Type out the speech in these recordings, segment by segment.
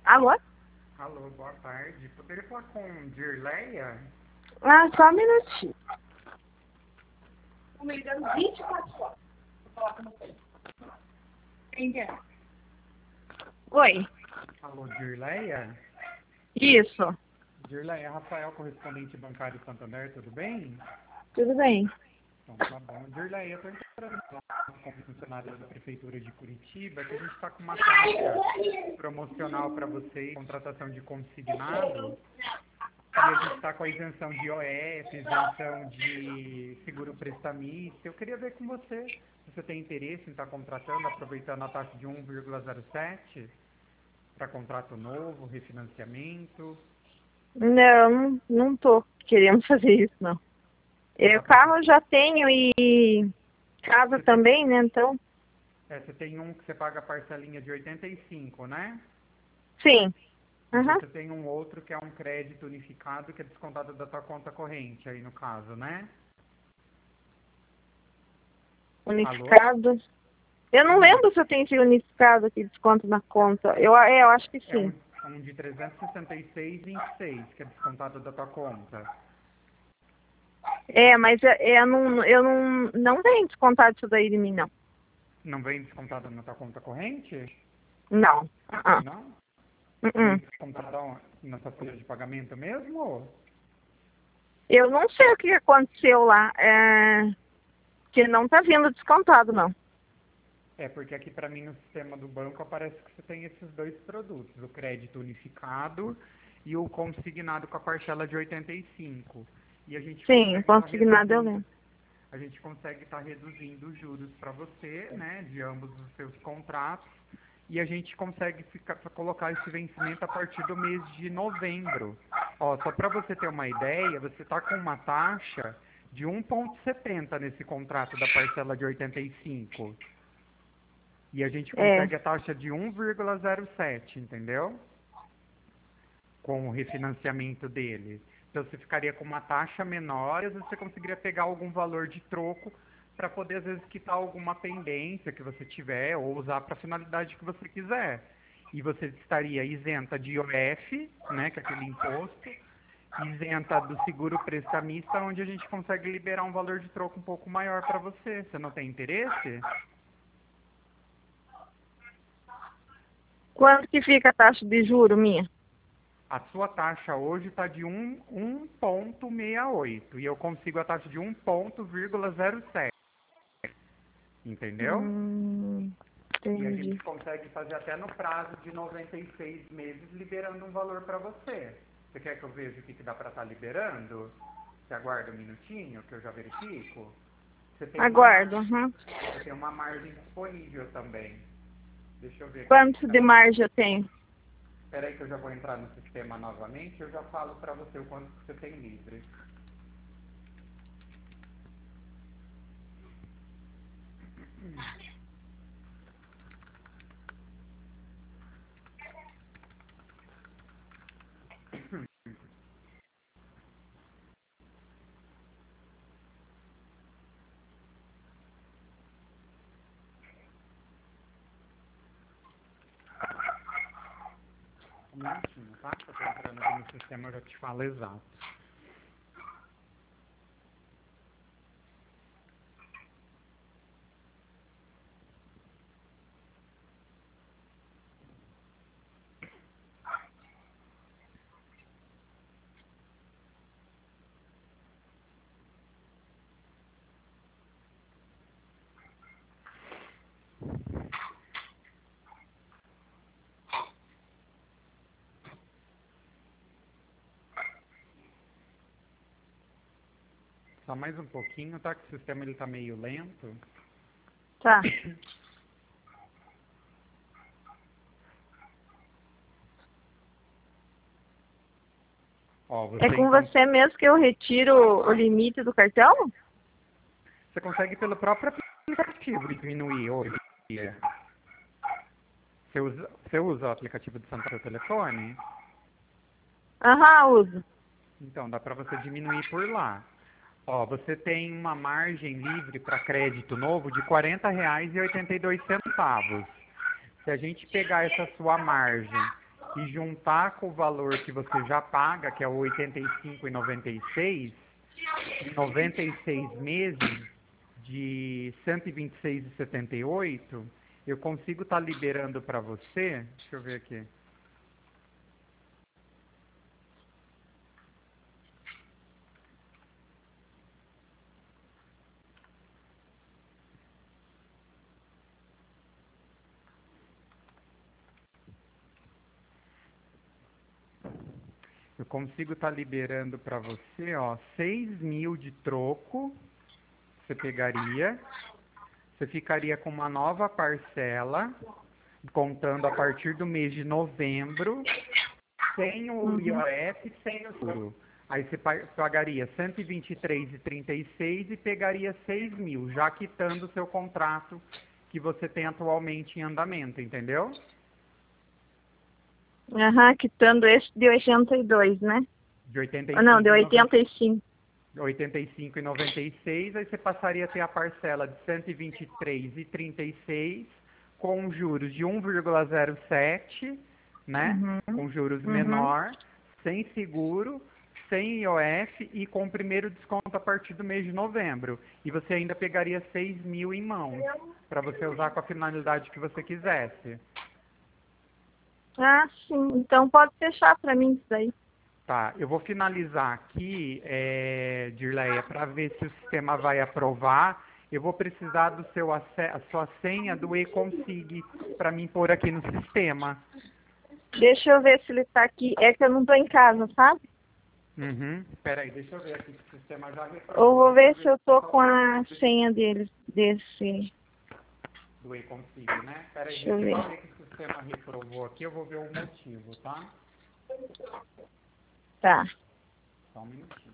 Alô? Alô, boa tarde. Poderia falar com Dirleia? Ah, só um minutinho. Me ligando 24 horas. Vou falar com você. Quem é? Oi. Alô, Dirleia? Isso. Dirleia, Rafael, correspondente bancário Santander, tudo bem? Tudo bem. Então, tá bom. Dirleia, eu estou entrando como funcionária da Prefeitura de Curitiba, que a gente está com uma taxa promocional para você, contratação de consignado, e a gente está com a isenção de IOF, isenção de seguro prestamista. Eu queria ver com você se você tem interesse em estar contratando, aproveitando a taxa de 1,07 para contrato novo, refinanciamento. Não, não tô querendo fazer isso, não. Não Eu, tá carro pensando. eu já tenho e casa Você tem, também, né? Então, você tem um que você paga a parcelinha de 85, né? sim. E Aham. você tem um outro que é um crédito unificado que é descontado da tua conta corrente aí no caso, né? Alô? Unificado. Eu não Isso. lembro se eu tenho esse unificado aqui, desconto na conta. Eu acho que É sim. um de 366,26 que é descontado da tua conta. Mas eu não tenho descontado isso daí de mim, não. Não vem descontado na tua conta corrente? Não. Não? Vem Uh-uh. descontado na tua folha de pagamento mesmo? Eu não sei o que aconteceu lá. Que não tá vindo descontado, não. É, porque aqui para mim no sistema do banco aparece que você tem esses dois produtos, o crédito unificado e o consignado com a parcela de 85. E a gente Sim, consegue estar consignado eu reduzindo, lembro. a gente consegue estar reduzindo os juros para você, né, de ambos os seus contratos, e a gente consegue colocar esse vencimento a partir do mês de novembro. Ó, só para você ter uma ideia, você está com uma taxa de 1,70 nesse contrato da parcela de 85. E a gente É. consegue a taxa de 1,07, entendeu? Com o refinanciamento dele. Então você ficaria com uma taxa menor e às vezes você conseguiria pegar algum valor de troco para poder às vezes quitar alguma pendência que você tiver ou usar para a finalidade que você quiser. E você estaria isenta de IOF, né, que é aquele imposto, isenta do seguro prestamista, onde a gente consegue liberar um valor de troco um pouco maior para você. Você não tem interesse? Quanto que fica a taxa de juro minha? A sua taxa hoje está de 1,68 e eu consigo a taxa de 1,07, entendeu? E a Entendi. gente consegue fazer até no prazo de 96 meses liberando um valor para você. Você quer que eu veja o que dá para estar liberando? Você aguarda um minutinho que eu já verifico? Você tem uma, Aguardo. Uhum. você tem uma margem disponível também. Deixa eu ver aqui o que Quanto dá. de margem eu tenho? Espera aí que eu já vou entrar no sistema novamente e eu já falo para você o quanto que você tem livre. Um minutinho, tá? Que eu tô entrando aqui no sistema, eu já te falo exato. Só mais um pouquinho, tá? Que o sistema ele tá meio lento. Tá. Ó, É você com então, você mesmo que eu retiro o limite do cartão? você consegue pelo próprio aplicativo diminuir hoje em dia. Você usa o aplicativo do Santander no telefone? Aham, uso. Então, dá para você diminuir por lá. Ó, você tem uma margem livre para crédito novo de R$ 40,82. Se a gente pegar essa sua margem e juntar com o valor que você já paga, que é o 85,96, em 96 meses de 126,78, eu consigo estar liberando para você, deixa eu ver aqui. Eu consigo estar liberando para você, ó, 6.000 de troco, você pegaria, você ficaria com uma nova parcela, contando a partir do mês de novembro, sem o IOF, sem o seguro. Aí você pagaria 123,36 e pegaria 6.000, já quitando o seu contrato que você tem atualmente em andamento, entendeu? Aham, quitando esse de 82, né? De Não, de 85,96. 85. 85,96, aí você passaria a ter a parcela de 123,36 com juros de 1,07, né? Com juros menor, sem seguro, sem IOF e com o primeiro desconto a partir do mês de novembro. E você ainda pegaria 6.000 em mãos para você usar com a finalidade que você quisesse. Ah, sim. Então pode fechar para mim isso daí. Tá, eu vou finalizar aqui, Dirleia, para ver se o sistema vai aprovar. Eu vou precisar do a sua senha do eConsig para mim pôr aqui no sistema. Deixa eu ver se ele tá aqui. É que eu não tô em casa, sabe? Uhum. Peraí, deixa eu ver aqui se o sistema já reprovou. Ou vou ver se eu tô com a senha desse. Do eConsig, né? Peraí, Deixa eu deixa eu ver. só ver que o sistema reprovou aqui, eu vou ver o motivo, tá? Tá. Só um minutinho.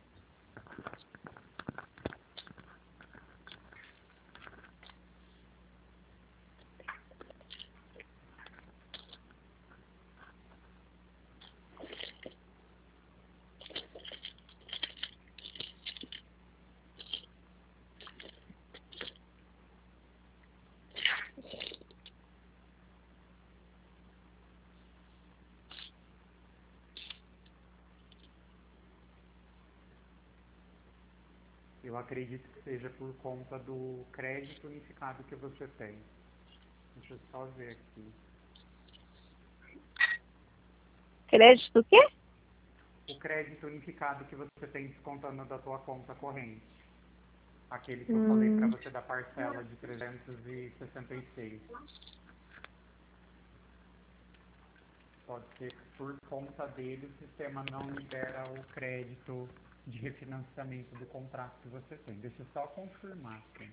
Eu acredito que seja por conta do crédito unificado que você tem. Deixa eu só ver aqui. Crédito o quê? O crédito unificado que você tem descontando da tua conta corrente. Aquele que eu falei para você da parcela de 366. Pode ser que por conta dele o sistema não libera o crédito de refinanciamento do contrato que você tem. Deixa eu só confirmar aqui.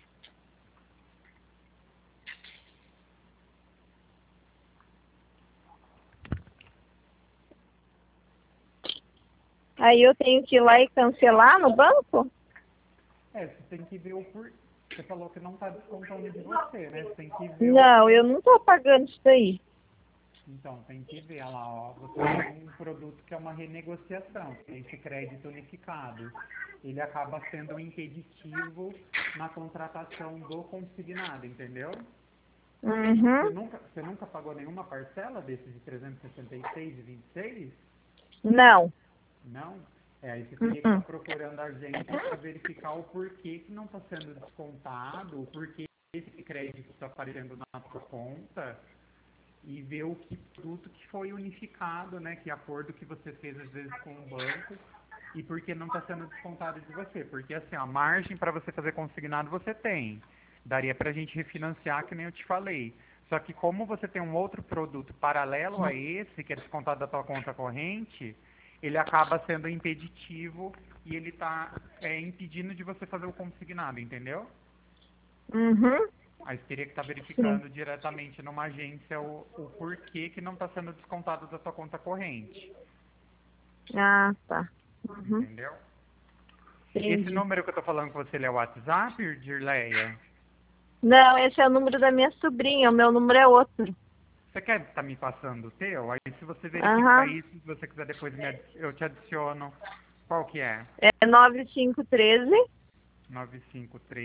Aí eu tenho que ir lá e cancelar no banco? Você tem que ver o por... Você falou que não está descontando de você, né? Você tem que ver Não, eu não tô pagando isso daí. Então, tem que ver olha lá, ó. Você tem um produto que é uma renegociação, que é esse crédito unificado. Ele acaba sendo um impeditivo na contratação do consignado, entendeu? Uhum. Você nunca pagou nenhuma parcela desses de 366,26? Não. Não? Aí você teria que estar procurando a gente para verificar o porquê que não está sendo descontado, o porquê esse crédito está aparecendo na sua conta e ver o que produto que foi unificado, né? Que acordo que você fez às vezes com o banco e por que não está sendo descontado de você. Porque assim, a margem para você fazer consignado você tem. Daria para a gente refinanciar, que nem eu te falei. Só que como você tem um outro produto paralelo a esse, que é descontado da tua conta corrente, ele acaba sendo impeditivo e ele está impedindo de você fazer o consignado, entendeu? Uhum. Aí você teria que estar Sim. verificando diretamente numa agência o porquê que não está sendo descontado da sua conta corrente. Ah, tá. Uhum. Entendeu? Esse Entendi. número que eu tô falando com você, ele é o WhatsApp, Dirleia? Não, esse é o número da minha sobrinha, o meu número é outro. Você quer estar me passando o teu? Aí se você verificar Aham. isso, se você quiser depois eu te adiciono. Qual que é? É 9513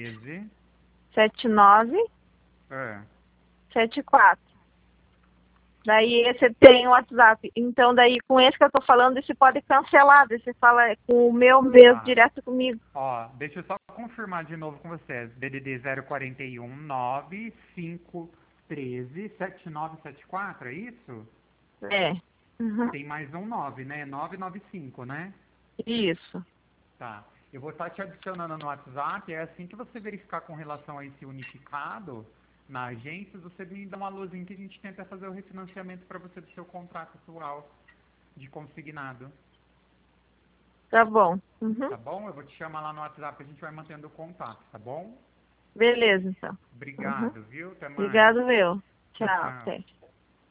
9513 7974. é, Daí esse tem o WhatsApp. Então, daí com esse que eu tô falando, esse pode cancelar. Daí você fala com o meu mesmo, Tá. direto comigo. Ó, deixa eu só confirmar de novo com você. DDD 041 9513 7974, é isso? É. Uhum. Tem mais um 9, né? 995, né? Isso. Tá. Eu vou estar te adicionando no WhatsApp. É assim que você verificar com relação a esse unificado na agência, você me dá uma luzinha que a gente tenta fazer o refinanciamento para você do seu contrato atual de consignado. Tá bom. Uhum. Tá bom? Eu vou te chamar lá no WhatsApp, a gente vai mantendo o contato, tá bom? Beleza, então. Uhum. Obrigado, viu? Até mais. Obrigado, meu. Tchau, Tchau. tchau. Até.